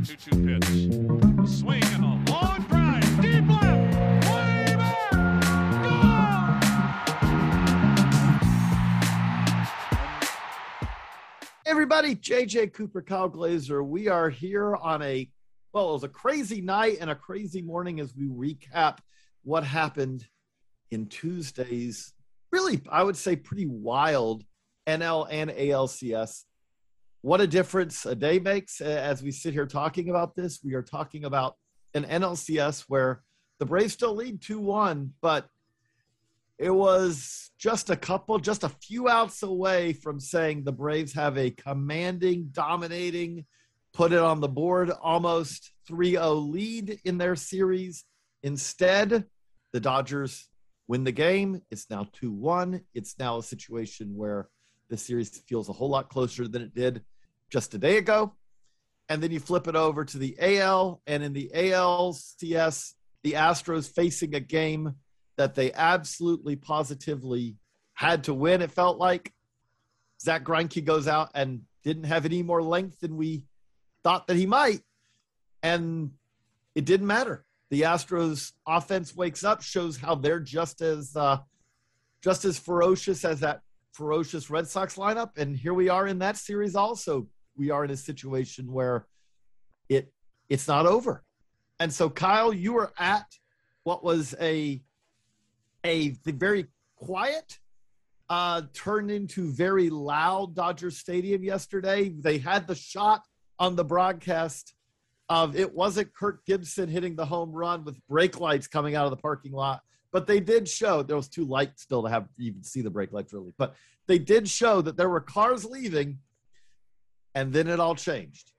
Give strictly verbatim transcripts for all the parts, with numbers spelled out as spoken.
two two pitch. A swing and a long drive. Deep left. Way back. Hey everybody, J J Cooper, Kyle Glazer. We are here on a, well, it was a crazy night and a crazy morning as we recap what happened in Tuesday's, really, I would say pretty wild N L and A L C S. What a difference a day makes as we sit here talking about this. We are talking about an N L C S where the Braves still lead two one, but it was just a couple, just a few outs away from saying the Braves have a commanding, dominating, put it on the board, almost three oh lead in their series. Instead, the Dodgers win the game. It's now two one. It's now a situation where the series feels a whole lot closer than it did just a day ago. And then you flip it over to the A L, and in the A L C S, the Astros facing a game that they absolutely positively had to win. It felt like Zach Greinke goes out and didn't have any more length than we thought that he might. And it didn't matter. The Astros offense wakes up, shows how they're just as uh, just as ferocious as that ferocious Red Sox lineup. And here we are in that series also. We are in a situation where it it's not over. And so, Kyle, you were at what was a a very quiet, uh, turned into very loud Dodger Stadium yesterday. They had the shot on the broadcast of it wasn't Kirk Gibson hitting the home run with brake lights coming out of the parking lot, but they did show there was too light still to have to even see the brake lights really, but they did show that there were cars leaving, and then it all changed.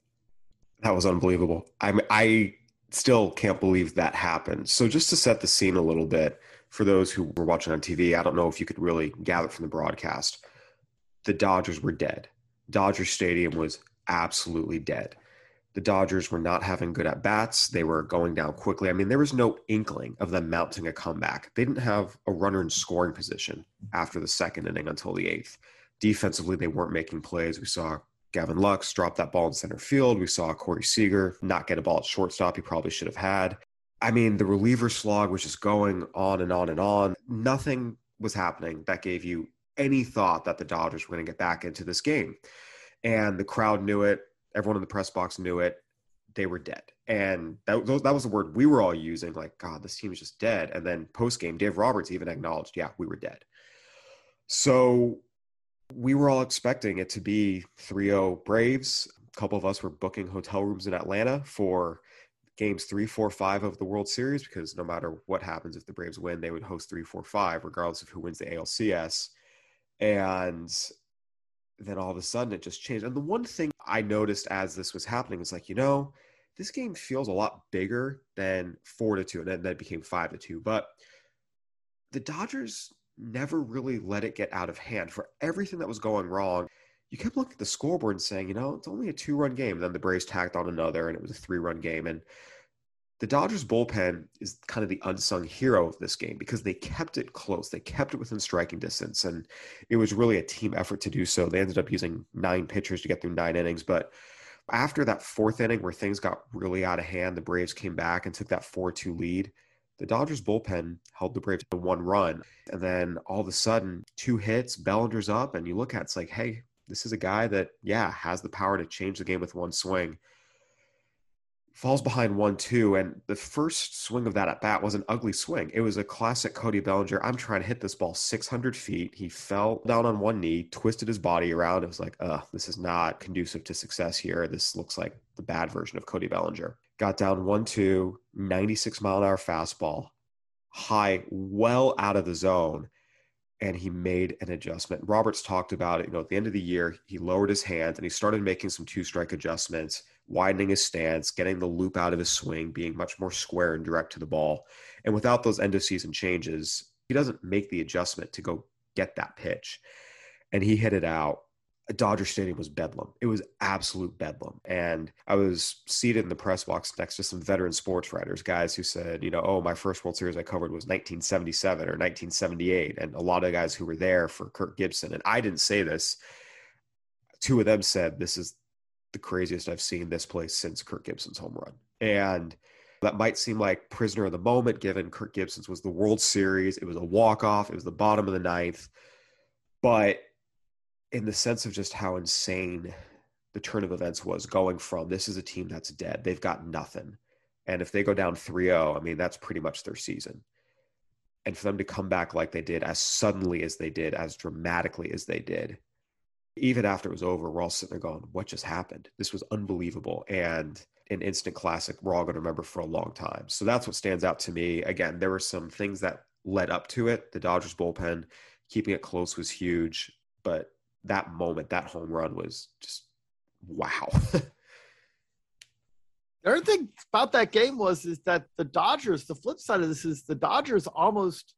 That was unbelievable. I I still can't believe that happened. So just to set the scene a little bit for those who were watching on T V, I don't know if you could really gather from the broadcast. The Dodgers were dead. Dodger Stadium was absolutely dead. The Dodgers were not having good at-bats. They were going down quickly. I mean, there was no inkling of them mounting a comeback. They didn't have a runner in scoring position after the second inning until the eighth. Defensively, they weren't making plays. We saw Gavin Lux drop that ball in center field. We saw Corey Seager not get a ball at shortstop he probably should have had. I mean, the reliever slog was just going on and on and on. Nothing was happening that gave you any thought that the Dodgers were going to get back into this game. And the crowd knew it. Everyone in the press box knew it. They were dead. And that, that was the word we were all using, like, God, this team is just dead. And then post-game, Dave Roberts even acknowledged, yeah, we were dead. So we were all expecting it to be three oh Braves. A couple of us were booking hotel rooms in Atlanta for games three, four, five of the World Series, because no matter what happens, if the Braves win, they would host three, four, five, regardless of who wins the A L C S. And then all of a sudden it just changed. And the one thing I noticed as this was happening was like, you know, this game feels a lot bigger than four to two, and then that became five to two. But the Dodgers never really let it get out of hand. For everything that was going wrong, you kept looking at the scoreboard and saying, you know, it's only a two-run game. And then the Braves tacked on another, and it was a three-run game. And the Dodgers bullpen is kind of the unsung hero of this game because they kept it close. They kept it within striking distance, and it was really a team effort to do so. They ended up using nine pitchers to get through nine innings. But after that fourth inning where things got really out of hand, the Braves came back and took that four two lead. The Dodgers bullpen held the Braves to one run. And then all of a sudden, two hits, Bellinger's up, and you look at it, it's like, hey, this is a guy that, yeah, has the power to change the game with one swing. Falls behind one two, and the first swing of that at bat was an ugly swing. It was a classic Cody Bellinger. I'm trying to hit this ball six hundred feet. He fell down on one knee, twisted his body around. It was like, uh, this is not conducive to success here. This looks like the bad version of Cody Bellinger. Got down one two, ninety-six mile an hour fastball, high, well out of the zone, and he made an adjustment. Roberts talked about it. You know, at the end of the year, he lowered his hand and he started making some two-strike adjustments, widening his stance, getting the loop out of his swing, being much more square and direct to the ball. And without those end-of-season changes, he doesn't make the adjustment to go get that pitch. And he hit it out. Dodger Stadium was bedlam. It was absolute bedlam. And I was seated in the press box next to some veteran sports writers, guys who said, you know, oh, my first World Series I covered was nineteen seventy-seven or nineteen seventy-eight. And a lot of guys who were there for Kirk Gibson. And I didn't say this. Two of them said, this is the craziest I've seen this place since Kirk Gibson's home run. And that might seem like prisoner of the moment, given Kirk Gibson's was the World Series. It was a walk-off. It was the bottom of the ninth. But in the sense of just how insane the turn of events was, going from this is a team that's dead. They've got nothing. And if they go down three oh, I mean, that's pretty much their season. And for them to come back like they did, as suddenly as they did, as dramatically as they did, even after it was over, we're all sitting there going, what just happened? This was unbelievable. And an instant classic we're all going to remember for a long time. So that's what stands out to me. Again, there were some things that led up to it. The Dodgers bullpen, keeping it close was huge. But that moment, that home run was just, wow. The other thing about that game was is that the Dodgers, the flip side of this is the Dodgers almost,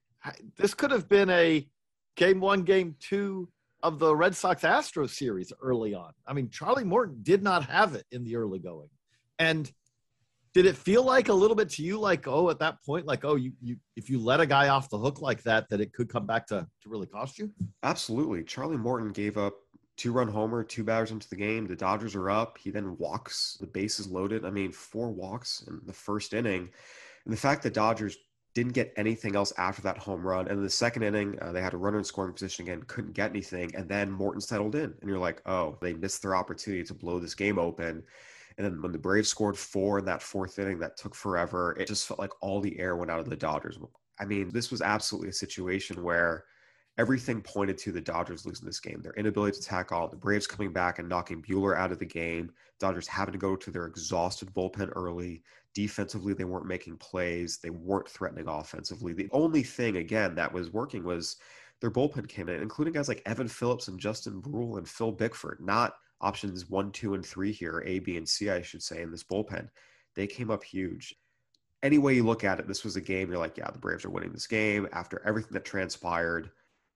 this could have been a game one, game two of the Red Sox-Astros series early on. I mean, Charlie Morton did not have it in the early going. And did it feel like a little bit to you like, oh, at that point, like, oh, you, you if you let a guy off the hook like that, that it could come back to, to really cost you? Absolutely. Charlie Morton gave up two-run homer, two batters into the game. The Dodgers are up. He then walks. The bases loaded. I mean, four walks in the first inning. And the fact that Dodgers didn't get anything else after that home run. And in the second inning, uh, they had a runner in scoring position again, couldn't get anything. And then Morton settled in. And you're like, oh, they missed their opportunity to blow this game open. And then when the Braves scored four in that fourth inning, that took forever. It just felt like all the air went out of the Dodgers. I mean, this was absolutely a situation where everything pointed to the Dodgers losing this game. Their inability to tackle, the Braves coming back and knocking Buehler out of the game, Dodgers having to go to their exhausted bullpen early. Defensively, they weren't making plays. They weren't threatening offensively. The only thing, again, that was working was their bullpen came in, including guys like Evan Phillips and Justin Brule and Phil Bickford, not options one, two, and three here, A, B, and C, I should say, in this bullpen. They came up huge. Any way you look at it, this was a game, you're like, yeah, the Braves are winning this game after everything that transpired.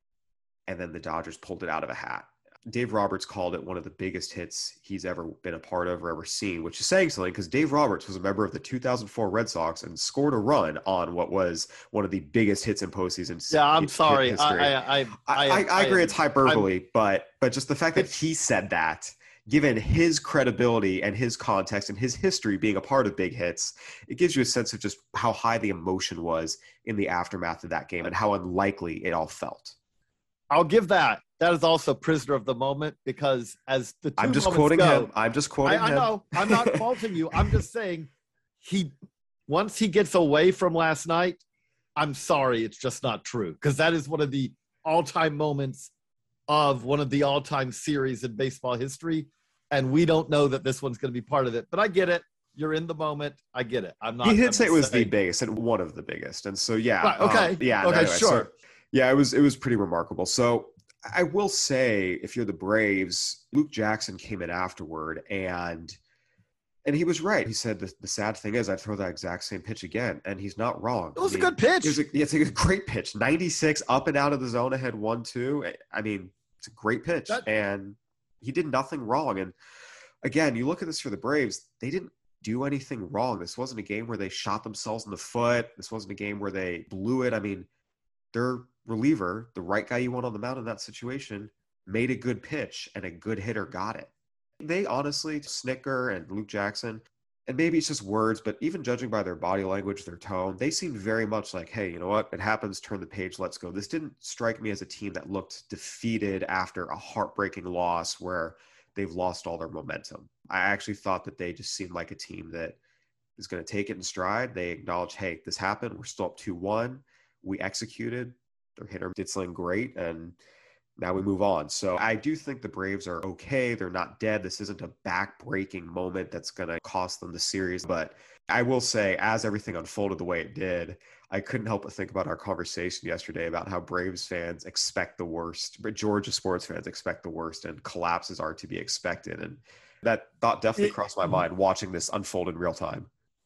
And then the Dodgers pulled it out of a hat. Dave Roberts called it one of the biggest hits he's ever been a part of or ever seen, which is saying something because Dave Roberts was a member of the two thousand four Red Sox and scored a run on what was one of the biggest hits in postseason. Yeah, I'm sorry. I I, I, I, I, I agree it's hyperbole, I'm, but but just the fact that he said that, given his credibility and his context and his history being a part of big hits, it gives you a sense of just how high the emotion was in the aftermath of that game and how unlikely it all felt. I'll give that. That is also prisoner of the moment because as the two I'm just moments quoting go, him. I'm just quoting I, I him. know. I'm not faulting you. I'm just saying he once he gets away from last night, I'm sorry, it's just not true because that is one of the all-time moments of one of the all-time series in baseball history, and we don't know that this one's going to be part of it. But I get it. You're in the moment. I get it. I'm not. He did I'm say it was saying, the biggest and one of the biggest, and so yeah. Right, okay. Um, yeah. Okay. Anyway, sure. So, yeah, it was it was pretty remarkable. So I will say, if you're the Braves, Luke Jackson came in afterward, and and he was right. He said the, the sad thing is I'd throw that exact same pitch again, and he's not wrong. It was I mean, a good pitch. It was a, it's a great pitch. ninety-six up and out of the zone ahead one two. I mean, it's a great pitch, That, and he did nothing wrong. And again, you look at this for the Braves, they didn't do anything wrong. This wasn't a game where they shot themselves in the foot. This wasn't a game where they blew it. I mean, their reliever, the right guy you want on the mound in that situation, made a good pitch and a good hitter got it. They honestly, Snitker and Luke Jackson, and maybe it's just words, but even judging by their body language, their tone, they seemed very much like, hey, you know what? It happens. Turn the page. Let's go. This didn't strike me as a team that looked defeated after a heartbreaking loss where they've lost all their momentum. I actually thought that they just seemed like a team that is going to take it in stride. They acknowledge, hey, this happened. We're still up two one. We executed. Their hitter did something great, and now we move on. So I do think the Braves are okay. They're not dead. This isn't a back-breaking moment that's going to cost them the series. But I will say, as everything unfolded the way it did, I couldn't help but think about our conversation yesterday about how Braves fans expect the worst, but Georgia sports fans expect the worst, and collapses are to be expected. And that thought definitely crossed my mind watching this unfold in real time.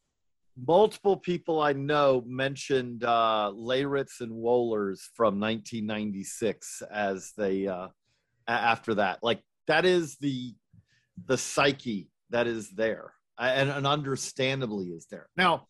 Multiple people I know mentioned uh, Leyritz and Wohlers from nineteen ninety-six as they uh, after that. Like that is the the psyche that is there, and, and understandably is there. Now,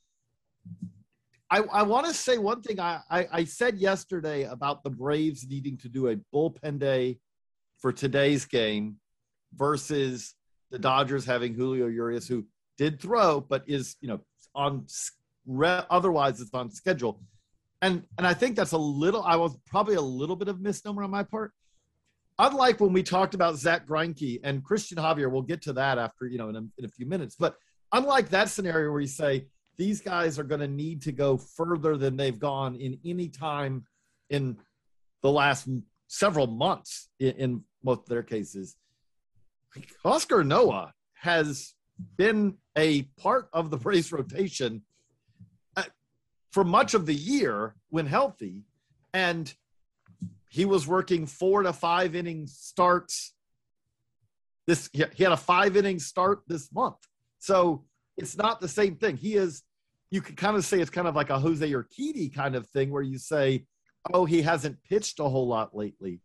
I, I want to say one thing. I, I, I said yesterday about the Braves needing to do a bullpen day for today's game versus the Dodgers having Julio Urias, who did throw, but is, you know, on otherwise it's on schedule. And, and I think that's a little, I was probably a little bit of misnomer on my part. Unlike when we talked about Zach Greinke and Christian Javier, we'll get to that after, you know, in a, in a few minutes. But unlike that scenario where you say these guys are going to need to go further than they've gone in any time in the last several months in, in most of their cases, Huascar Ynoa has been a part of the Braves rotation for much of the year when healthy, and he was working four to five inning starts. This he had a five inning start this month, so it's not the same thing. He is, you could kind of say it's kind of like a Jose Urquidy kind of thing where you say, oh, he hasn't pitched a whole lot lately,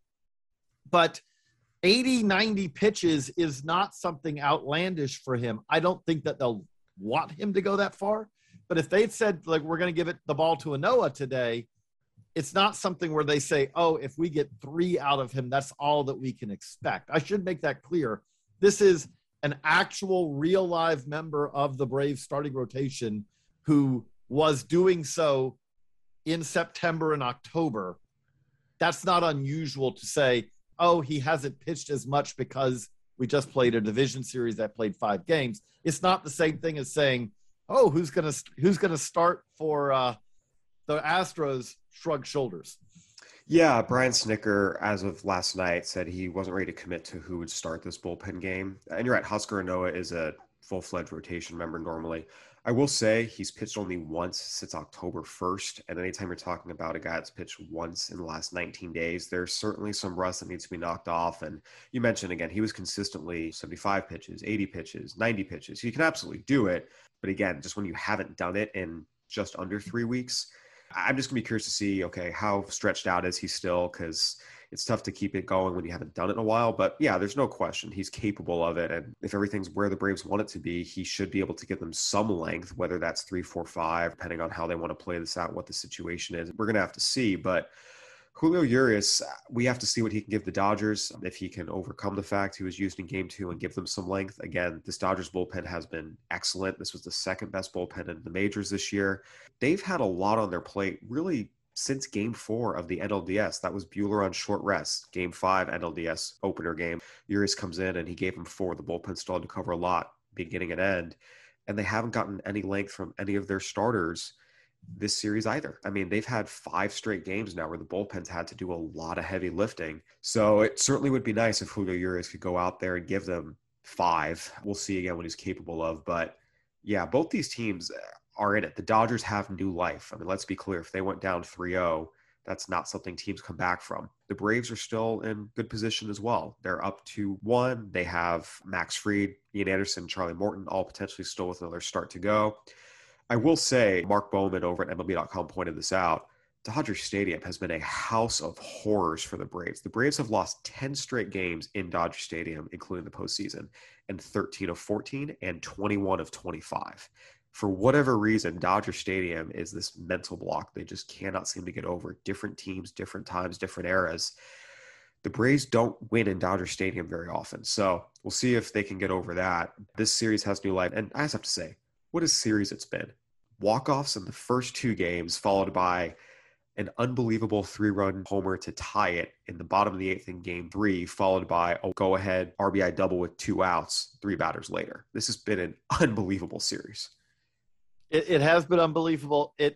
but eighty, ninety pitches is not something outlandish for him. I don't think that they'll want him to go that far, but if they'd said like we're going to give it the ball to Ynoa today, it's not something where they say, oh, if we get three out of him, that's all that we can expect. I should make that clear. This is an actual real live member of the Braves starting rotation who was doing so in September and October. That's not unusual to say, oh, he hasn't pitched as much because we just played a division series that played five games. It's not the same thing as saying, oh, who's going to, who's going to start for uh, the Astros, shrug shoulders. Yeah, Brian Snitker, as of last night, said he wasn't ready to commit to who would start this bullpen game. And you're right, Huascar Ynoa is a full-fledged rotation member normally. I will say he's pitched only once since October first, and anytime you're talking about a guy that's pitched once in the last nineteen days, there's certainly some rust that needs to be knocked off. And you mentioned, again, he was consistently seventy-five pitches, eighty pitches, ninety pitches. He can absolutely do it. But again, just when you haven't done it in just under three weeks, I'm just going to be curious to see, okay, how stretched out is he still? Because it's tough to keep it going when you haven't done it in a while. But yeah, there's no question he's capable of it. And if everything's where the Braves want it to be, he should be able to give them some length, whether that's three, four, five, depending on how they want to play this out, what the situation is. We're going to have to see. But Julio Urias, we have to see what he can give the Dodgers, if he can overcome the fact he was used in game two and give them some length. Again, this Dodgers bullpen has been excellent. This was the second best bullpen in the majors this year. They've had a lot on their plate really since game four of the N L D S. That was Buehler on short rest. Game five N L D S opener game. Urias comes in and he gave him four. The bullpen still had to cover a lot, beginning and end. And they haven't gotten any length from any of their starters this series either. I mean, they've had five straight games now where the bullpen's had to do a lot of heavy lifting. So it certainly would be nice if Julio Urias could go out there and give them five. We'll see again what he's capable of. But yeah, both these teams are in it. The Dodgers have new life. I mean, let's be clear. If they went down three oh, that's not something teams come back from. The Braves are still in good position as well. They're up to one. They have Max Fried, Ian Anderson, Charlie Morton, all potentially still with another start to go. I will say, Mark Bowman over at M L B dot com pointed this out. Dodger Stadium has been a house of horrors for the Braves. The Braves have lost ten straight games in Dodger Stadium, including the postseason, and thirteen of fourteen and twenty-one of twenty-five. For whatever reason, Dodger Stadium is this mental block they just cannot seem to get over. Different teams, different times, different eras. The Braves don't win in Dodger Stadium very often. So we'll see if they can get over that. This series has new life. And I just have to say, what a series it's been. Walk-offs in the first two games, followed by an unbelievable three-run homer to tie it in the bottom of the eighth in game three, followed by a go-ahead R B I double with two outs, three batters later. This has been an unbelievable series. It, it has been unbelievable. It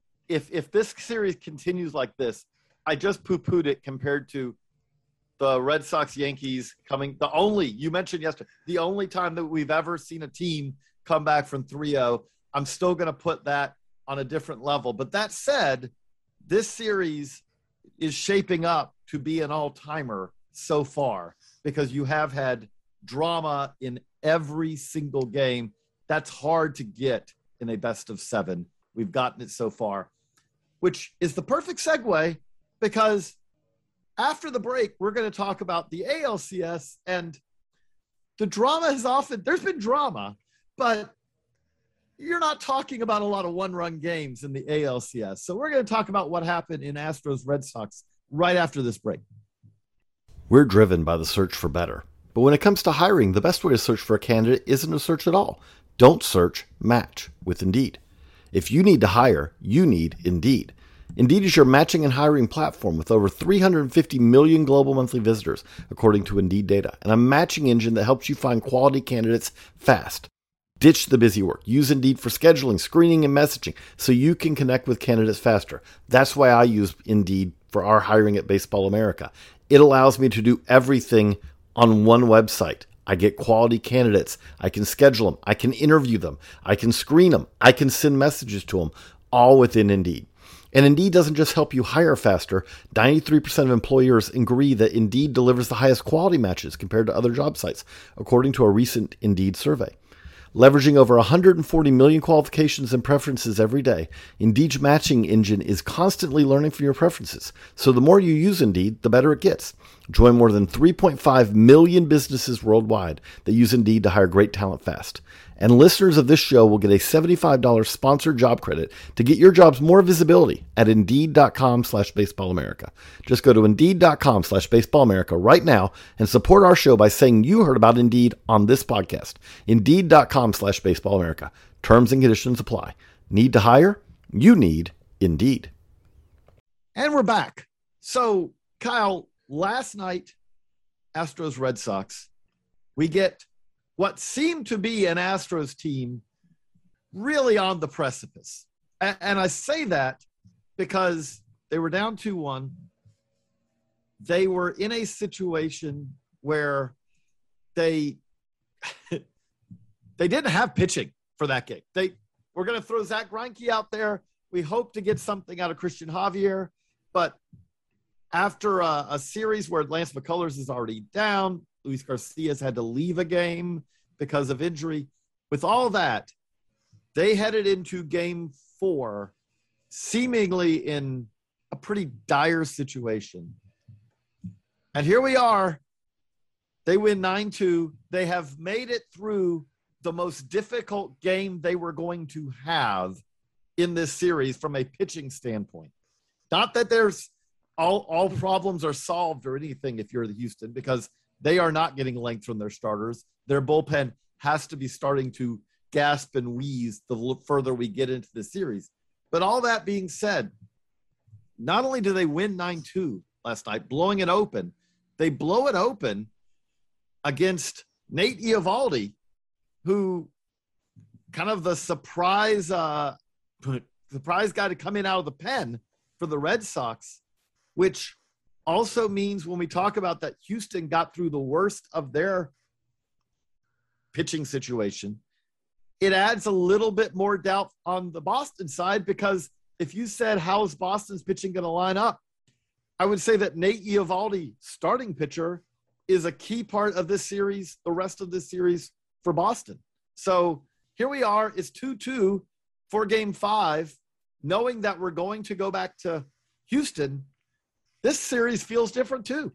if if this series continues like this, I just poo-pooed it compared to the Red Sox Yankees coming. The only, you mentioned yesterday, the only time that we've ever seen a team come back from three oh. I'm still going to put that on a different level. But that said, this series is shaping up to be an all-timer so far because you have had drama in every single game. That's hard to get in a best of seven. We've gotten it so far, which is the perfect segue because after the break, we're going to talk about the A L C S, and the drama has often – there's been drama, but – you're not talking about a lot of one-run games in the A L C S. So we're going to talk about what happened in Astros Red Sox right after this break. We're driven by the search for better. But when it comes to hiring, the best way to search for a candidate isn't to search at all. Don't search, match with Indeed. If you need to hire, you need Indeed. Indeed is your matching and hiring platform with over three hundred fifty million global monthly visitors, according to Indeed data, and a matching engine that helps you find quality candidates fast. Ditch the busy work. Use Indeed for scheduling, screening, and messaging so you can connect with candidates faster. That's why I use Indeed for our hiring at Baseball America. It allows me to do everything on one website. I get quality candidates. I can schedule them. I can interview them. I can screen them. I can send messages to them, all within Indeed. And Indeed doesn't just help you hire faster. ninety-three percent of employers agree that Indeed delivers the highest quality matches compared to other job sites, according to a recent Indeed survey. Leveraging over one hundred forty million qualifications and preferences every day, Indeed's matching engine is constantly learning from your preferences. So the more you use Indeed, the better it gets. Join more than three point five million businesses worldwide that use Indeed to hire great talent fast. And listeners of this show will get a seventy-five dollars sponsored job credit to get your jobs more visibility at Indeed.com slash Baseball America. Just go to Indeed.com slash Baseball America right now and support our show by saying you heard about Indeed on this podcast. Indeed.com slash Baseball America. Terms and conditions apply. Need to hire? You need Indeed. And we're back. So, Kyle, last night, Astros Red Sox, we get what seemed to be an Astros team really on the precipice. And, and I say that because they were down two one. They were in a situation where they they didn't have pitching for that game. They were going to throw Zach Greinke out there. We hope to get something out of Christian Javier. But after a, a series where Lance McCullers is already down, Luis Garcia's had to leave a game because of injury. With all that, they headed into game four seemingly in a pretty dire situation. And here we are. They win nine two. They have made it through the most difficult game they were going to have in this series from a pitching standpoint. Not that there's all, all problems are solved or anything if you're the Houston, because they are not getting length from their starters. Their bullpen has to be starting to gasp and wheeze the further we get into the series. But all that being said, not only do they win nine two last night, blowing it open, they blow it open against Nate Eovaldi, who kind of the surprise, uh, surprise guy to come in out of the pen for the Red Sox, which also means when we talk about that Houston got through the worst of their pitching situation, it adds a little bit more doubt on the Boston side, because if you said, how is Boston's pitching going to line up? I would say that Nate Eovaldi, starting pitcher, is a key part of this series, the rest of this series for Boston. So here we are. It's two two for game five, knowing that we're going to go back to Houston. This series feels different too.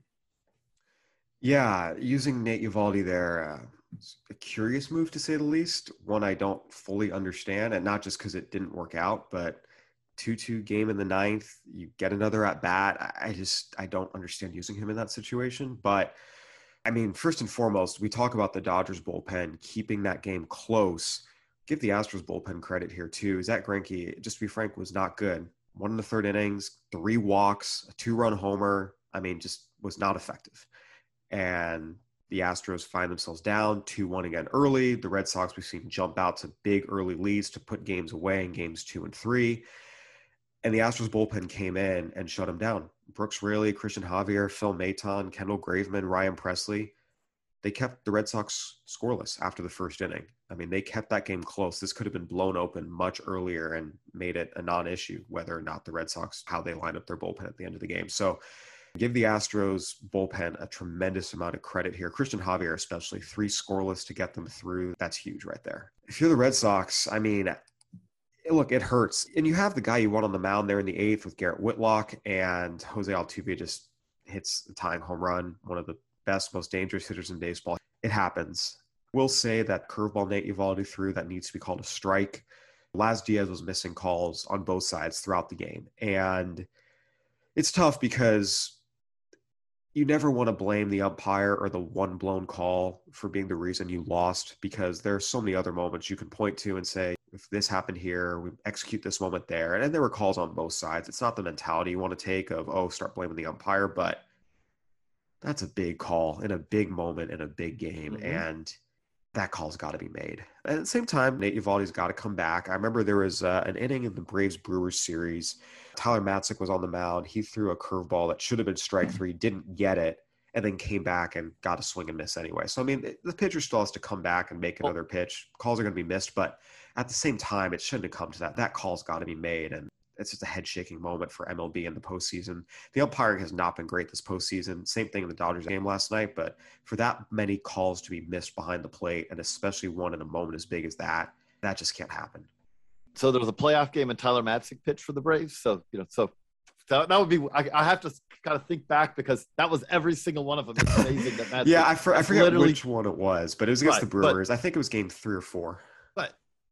Yeah, using Nate Eovaldi there, uh, a curious move to say the least. One I don't fully understand, and not just because it didn't work out, but two two game in the ninth, you get another at bat. I just, I don't understand using him in that situation. But I mean, first and foremost, we talk about the Dodgers bullpen keeping that game close. Give the Astros bullpen credit here too. Zach Greinke, just to be frank, was not good. One in the third innings, three walks, a two-run homer. I mean, just was not effective. And the Astros find themselves down two one again early. The Red Sox, we've seen jump out to big early leads to put games away in games two and three. And the Astros bullpen came in and shut them down. Brooks Raley, Christian Javier, Phil Maton, Kendall Graveman, Ryan Presley. They kept the Red Sox scoreless after the first inning. I mean, they kept that game close. This could have been blown open much earlier and made it a non-issue whether or not the Red Sox, how they lined up their bullpen at the end of the game. So give the Astros bullpen a tremendous amount of credit here. Christian Javier especially, three scoreless to get them through. That's huge right there. If you're the Red Sox, I mean, look, it hurts. And you have the guy you want on the mound there in the eighth with Garrett Whitlock, and Jose Altuve just hits the tying home run, one of the best, most dangerous hitters in baseball. It happens. We'll say that curveball Nate Eovaldi threw that needs to be called a strike. Laz Diaz was missing calls on both sides throughout the game. And it's tough because you never want to blame the umpire or the one blown call for being the reason you lost, because there are so many other moments you can point to and say, if this happened here, we execute this moment there. And, and there were calls on both sides. It's not the mentality you want to take of, oh, start blaming the umpire, but that's a big call in a big moment in a big game. Mm-hmm. And that call's got to be made. At the same time, Nate Eovaldi's got to come back. I remember there was uh, an inning in the Braves-Brewers series. Tyler Matzek was on the mound. He threw a curveball that should have been strike three, didn't get it, and then came back and got a swing and miss anyway. So, I mean, the pitcher still has to come back and make another pitch. Calls are going to be missed, but at the same time, it shouldn't have come to that. That call's got to be made, and it's just a head-shaking moment for M L B in the postseason. The umpiring has not been great this postseason. Same thing in the Dodgers game last night, but for that many calls to be missed behind the plate, and especially one in a moment as big as that, that just can't happen. So there was a playoff game and Tyler Matzek pitched for the Braves. So, you know, so that, that would be, I, I have to kind of think back because that was every single one of them. It's amazing that Matzek. yeah, I, for, I forget which one it was, but it was against right, the Brewers. But, I think it was game three or four. But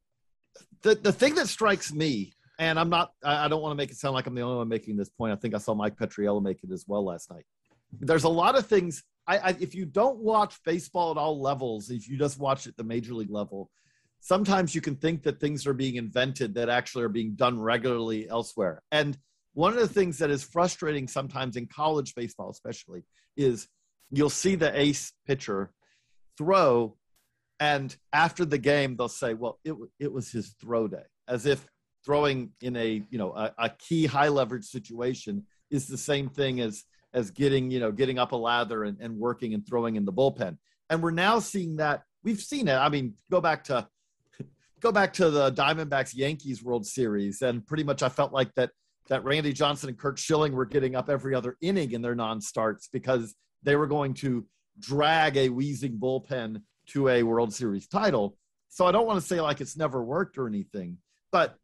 the, the thing that strikes me, and I'm not, I don't want to make it sound like I'm the only one making this point. I think I saw Mike Petriello make it as well last night. There's a lot of things. I, I if you don't watch baseball at all levels, if you just watch at the major league level, sometimes you can think that things are being invented that actually are being done regularly elsewhere. And one of the things that is frustrating sometimes in college baseball, especially, is you'll see the ace pitcher throw, and after the game, they'll say, well, it, it was his throw day, as if throwing in a, you know, a, a key high leverage situation is the same thing as, as getting, you know, getting up a lather and, and working and throwing in the bullpen. And we're now seeing that. We've seen it. I mean, go back to, go back to the Diamondbacks Yankees World Series. And pretty much I felt like that, that Randy Johnson and Kurt Schilling were getting up every other inning in their non-starts because they were going to drag a wheezing bullpen to a World Series title. So I don't want to say like it's never worked or anything, but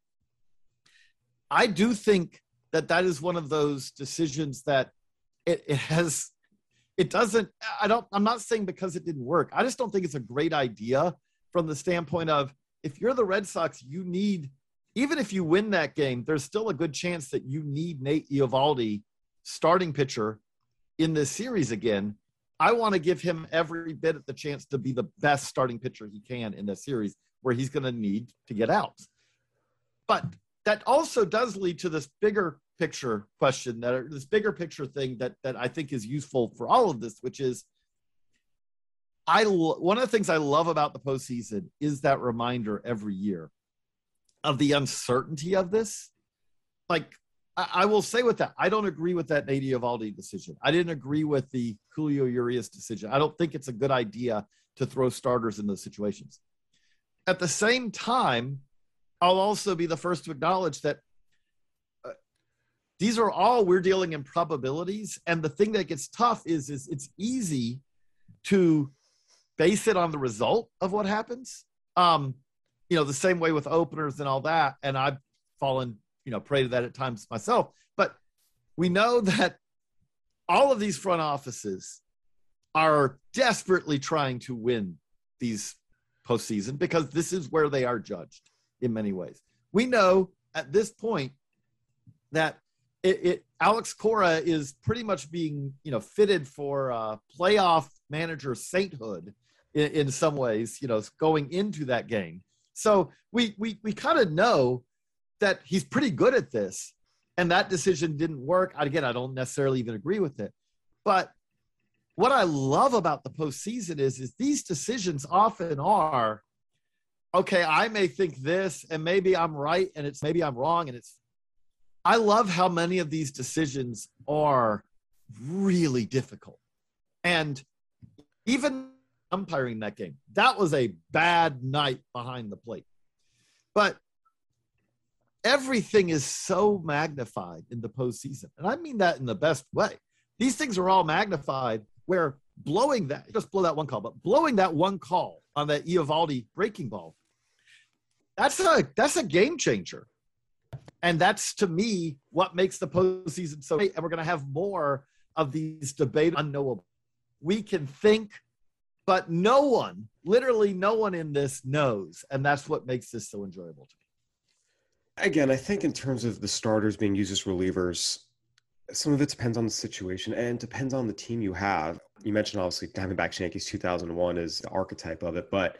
I do think that that is one of those decisions that it, it has, it doesn't, I don't, I'm not saying because it didn't work. I just don't think it's a great idea from the standpoint of, if you're the Red Sox, you need, even if you win that game, there's still a good chance that you need Nate Eovaldi, starting pitcher, in this series again. I want to give him every bit of the chance to be the best starting pitcher he can in this series where he's going to need to get out. But that also does lead to this bigger picture question, that this bigger picture thing that, that I think is useful for all of this, which is I, one of the things I love about the postseason is that reminder every year of the uncertainty of this. Like, I, I will say with that, I don't agree with that Nate Eovaldi decision. I didn't agree with the Julio Urias decision. I don't think it's a good idea to throw starters in those situations. At the same time, I'll also be the first to acknowledge that uh, these are all, we're dealing in probabilities. And the thing that gets tough is, is it's easy to base it on the result of what happens. Um, you know, the same way with openers and all that. And I've fallen, you know, prey to that at times myself. But we know that all of these front offices are desperately trying to win these postseason because this is where they are judged in many ways. We know at this point that it, it Alex Cora is pretty much being, you know, fitted for uh, playoff manager sainthood in, in some ways, you know, going into that game. So we we we kind of know that he's pretty good at this, and that decision didn't work. Again, I don't necessarily even agree with it, but what I love about the postseason is is these decisions often are, okay, I may think this, and maybe I'm right, and it's maybe I'm wrong, and it's. I love how many of these decisions are really difficult, and even umpiring that game, that was a bad night behind the plate. But everything is so magnified in the postseason, and I mean that in the best way. These things are all magnified. Where blowing that, just blow that one call, but blowing that one call on that Eovaldi breaking ball, that's a that's a game changer. And that's, to me, what makes the postseason so great. And we're going to have more of these debates unknowable. We can think, but no one, literally no one in this knows. And that's what makes this so enjoyable to me. Again, I think in terms of the starters being used as relievers, Some of it depends on the situation and depends on the team you have. You mentioned obviously Diamondbacks Yankees two thousand one is the archetype of it, but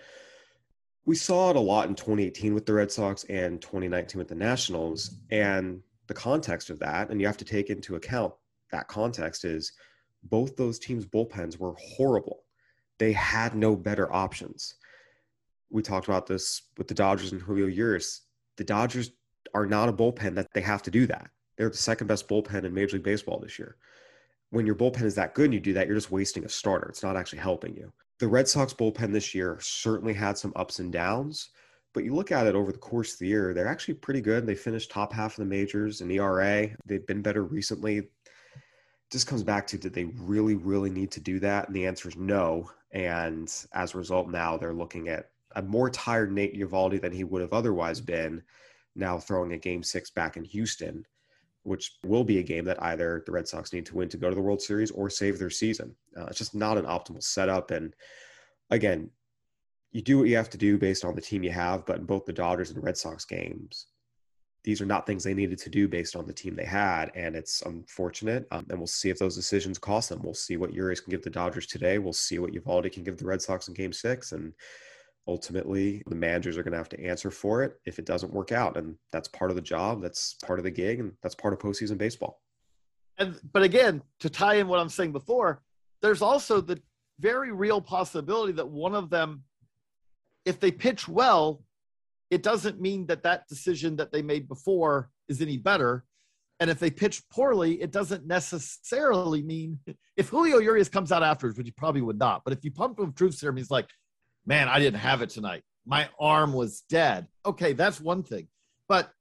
we saw it a lot in twenty eighteen with the Red Sox and twenty nineteen with the Nationals. And the context of that, and you have to take into account that context, is both those teams' bullpens were horrible. They had no better options. We talked about this with the Dodgers and Julio Urias. The Dodgers are not a bullpen that they have to do that. They're the second best bullpen in Major League Baseball this year. When your bullpen is that good and you do that, you're just wasting a starter. It's not actually helping you. The Red Sox bullpen this year certainly had some ups and downs, but you look at it over the course of the year, they're actually pretty good. They finished top half of the majors in E R A. They've been better recently. It just comes back to, did they really, really need to do that? And the answer is no. And as a result, now they're looking at a more tired Nate Eovaldi than he would have otherwise been, now throwing a game six back in Houston, which will be a game that either the Red Sox need to win to go to the World Series or save their season. Uh, it's just not an optimal setup. And again, you do what you have to do based on the team you have, but in both the Dodgers and Red Sox games, these are not things they needed to do based on the team they had. And it's unfortunate. Um, and we'll see if those decisions cost them. We'll see what Urias can give the Dodgers today. We'll see what Eovaldi can give the Red Sox in game six. And ultimately, the managers are going to have to answer for it if it doesn't work out. And that's part of the job. That's part of the gig. And that's part of postseason baseball. And but again, to tie in what I'm saying before, there's also the very real possibility that one of them, if they pitch well, it doesn't mean that that decision that they made before is any better. And if they pitch poorly, it doesn't necessarily mean, if Julio Urias comes out afterwards, which he probably would not, but if you pump him with truth serum, he's like, man, I didn't have it tonight. My arm was dead. Okay, that's one thing. But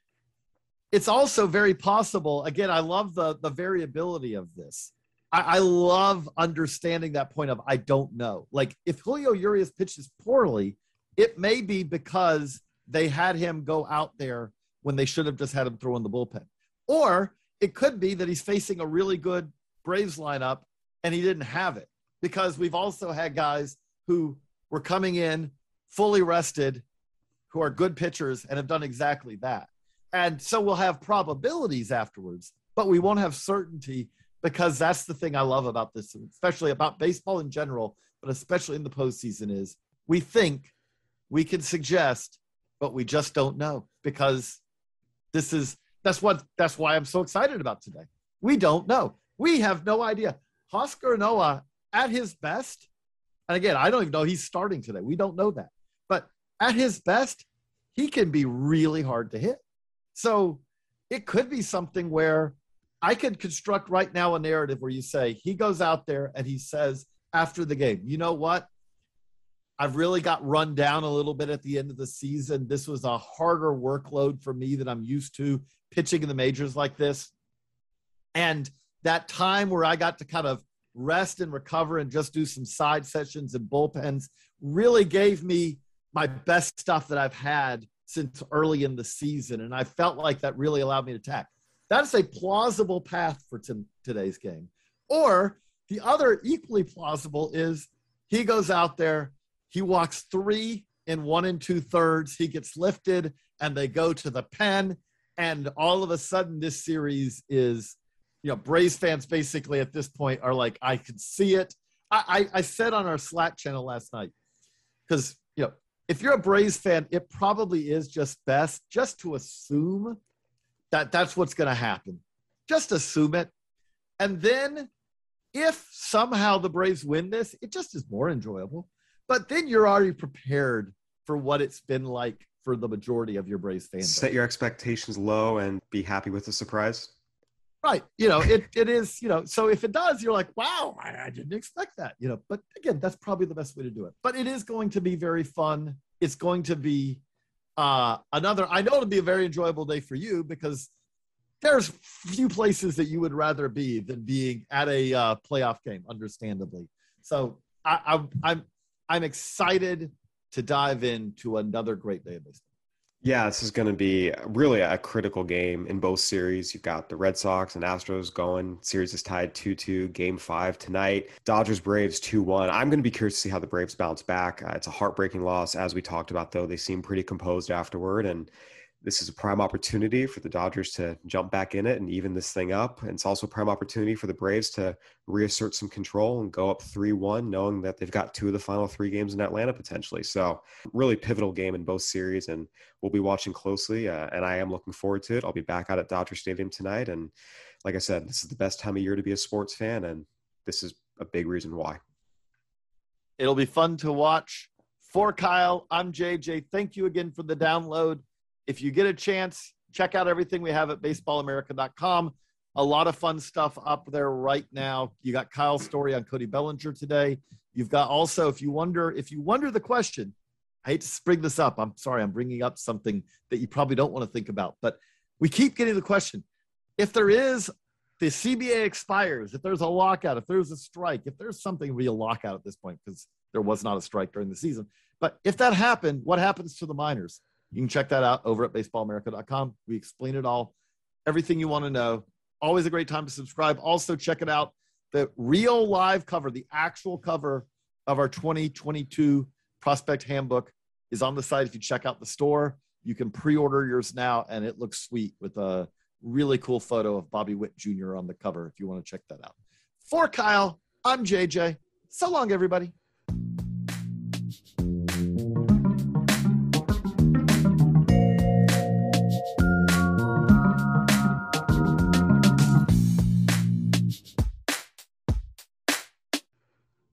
it's also very possible. Again, I love the, the variability of this. I, I love understanding that point of, I don't know. Like, if Julio Urias pitches poorly, it may be because they had him go out there when they should have just had him throw in the bullpen. Or it could be that he's facing a really good Braves lineup and he didn't have it, because we've also had guys who were coming in fully rested, who are good pitchers and have done exactly that. And so we'll have probabilities afterwards, but we won't have certainty, because that's the thing I love about this, especially about baseball in general, but especially in the postseason, is we think, we can suggest, but we just don't know, because this is, that's what, that's why I'm so excited about today. We don't know. We have no idea. Huascar Ynoa at his best, and again, I don't even know he's starting today. We don't know that. But at his best, he can be really hard to hit. So it could be something where I could construct right now a narrative where you say, he goes out there and he says after the game, you know what? I've really got run down a little bit at the end of the season. This was a harder workload for me than I'm used to pitching in the majors like this. And that time where I got to kind of rest and recover and just do some side sessions and bullpens really gave me my best stuff that I've had since early in the season. And I felt like that really allowed me to attack. That's a plausible path for t- today's game. Or the other equally plausible is he goes out there, he walks three in one and two thirds, he gets lifted and they go to the pen. And all of a sudden this series is, you know, Braves fans basically at this point are like, I can see it. I, I, I said on our Slack channel last night, because, you know, if you're a Braves fan, it probably is just best just to assume that that's what's going to happen. Just assume it. And then if somehow the Braves win this, it just is more enjoyable. But then you're already prepared for what it's been like for the majority of your Braves fans. Set your expectations low and be happy with the surprise. Right. You know, it it is, you know, so if it does, you're like, wow, I, I didn't expect that, you know, but again, that's probably the best way to do it. But it is going to be very fun. It's going to be uh, another, I know it'll be a very enjoyable day for you, because there's few places that you would rather be than being at a uh, playoff game, understandably. So I, I, I'm, I'm excited to dive into another great day of baseball. Yeah, this is going to be really a critical game in both series. You've got the Red Sox and Astros going. Series is tied two two, game five tonight. Dodgers-Braves two one. I'm going to be curious to see how the Braves bounce back. Uh, it's a heartbreaking loss. As we talked about, though, they seem pretty composed afterward, and this is a prime opportunity for the Dodgers to jump back in it and even this thing up. And it's also a prime opportunity for the Braves to reassert some control and go up three one, knowing that they've got two of the final three games in Atlanta potentially. So really pivotal game in both series, and we'll be watching closely. Uh, and I am looking forward to it. I'll be back out at Dodger Stadium tonight. And like I said, this is the best time of year to be a sports fan, and this is a big reason why. It'll be fun to watch. For Kyle, I'm J J. Thank you again for the download. If you get a chance, check out everything we have at baseball america dot com. A lot of fun stuff up there right now. You got Kyle's story on Cody Bellinger today. You've got also, if you wonder, if you wonder the question, I hate to bring this up. I'm sorry, I'm bringing up something that you probably don't want to think about, but we keep getting the question. If there is, the C B A expires, if there's a lockout, if there's a strike, if there's something real lockout at this point, because there was not a strike during the season. But if that happened, what happens to the minors? You can check that out over at baseball america dot com. We explain it all, everything you want to know. Always a great time to subscribe. Also, check it out. The real live cover, the actual cover of our twenty twenty-two Prospect Handbook is on the site. If you check out the store, you can pre-order yours now, and it looks sweet with a really cool photo of Bobby Witt Junior on the cover if you want to check that out. For Kyle, I'm J J. So long, everybody.